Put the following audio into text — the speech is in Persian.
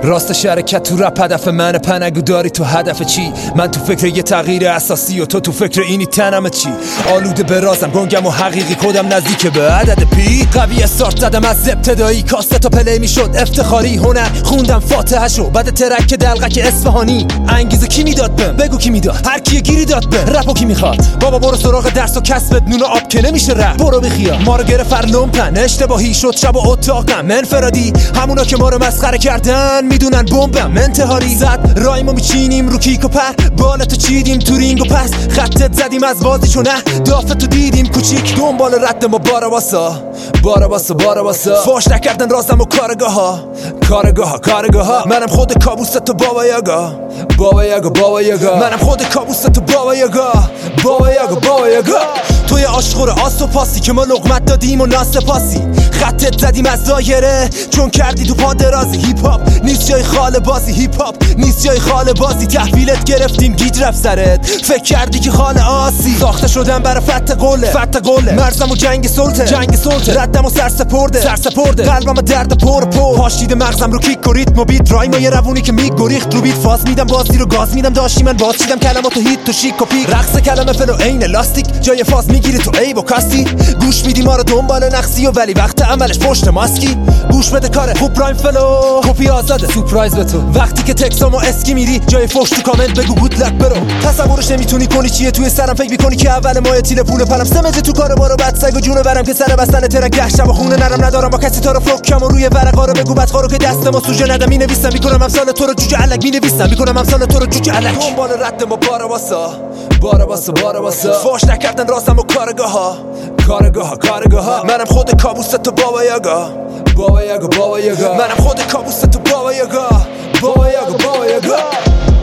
راستش حرکت تو رپ هدف منه، پنگو داری تو هدف چی؟ من تو فکر یه تغییر اساسی و تو فکر اینی تنم چی؟ آلوده به رازم، گنگم و حقیقی، کدم نزدیک به عدد پی. قوی استارت زدم از ابتدایی، کاسته تا پلی میشد افتخاری. هنر خوندم فاتحه شو بعد ترک دلقک اصفهانی. انگیزه کی میداد بهم؟ بگو کی میداد؟ هر کی گیری داد بهم. رپو کی میخواد؟ بابا برو سراغ درس و کسبت، نون و آب که نمیشه رپ. برو بخیا ما رو گرفت فرلومپن، اشتباهی شد شب و اتاقم. انفرادی همونا که ما رو مسخره کردن میدونن بمبم انتحاری. زد رایمو میچینیم رو کیک و پر، بالتو چیدیم تو رینگ و پس خطت زدیم از بازی چون دافتو دیدیم کوچیک. دنبال رد ما بارا باسا فاش نکردن رازم و کارگاه ها. منم خود کابوست تو بابا یاگا. منم خود کابوست تو بابا یاگا. توی آشخور آستو پاسی که ما لقمت دادیم و ناسپاسی. خطت زدیم از دایره چون کردی تو پا درازی. هیپ هاپ نیست جای خال بازی. تحویلت گرفتیم گیج رفت سرت، فکر کردی که خال آسی. ساخته شدم برای فتح قله مرزم و جنگ سلطه ردم و سرسپرده قلبم و درد پر پاشیده مغزم رو کیک و ریتم و بیت. رایما یه روونی که میگریخت رو بیت. فاز میدم بازی رو گاز میدم، داشتی من باز چیدم کلماتو هیت تو شیک و پیک. رقص کلمه فلو عین لاستیک، جای فاز میگیری تو عیب و کاستی. گوش میدی ما رو دنبال نقصی و ولی وقت عملش پشت ماسکی. گوش بده کاره خوب پرایم فلو، کپی آزاده سورپرایز به تو. وقتی که تکسام و اسکی میری جای فوش تو کامنت بگو گود لک برو. تصورش نمیتونی کنی چیه توی سرم، فکر میکنی که اول ماه تیل پول پلم. سمجه تو کارو برو بعد سگ و جون برم که سر بستن ترک ده شب و خونه نرم ندارم با کسی. تا رو فلوکم و روی ورقا رو بگو بدخوارو که دست ما سوژه نده. مینویسم میکنم امثال تو رو جوجه الک، دنبال رد ما بارا باسا فاش نکردن رازم و کارگاه ها. منم خود کابوست تو بابا یاگا. منم خود کابوست تو بابا یاگا.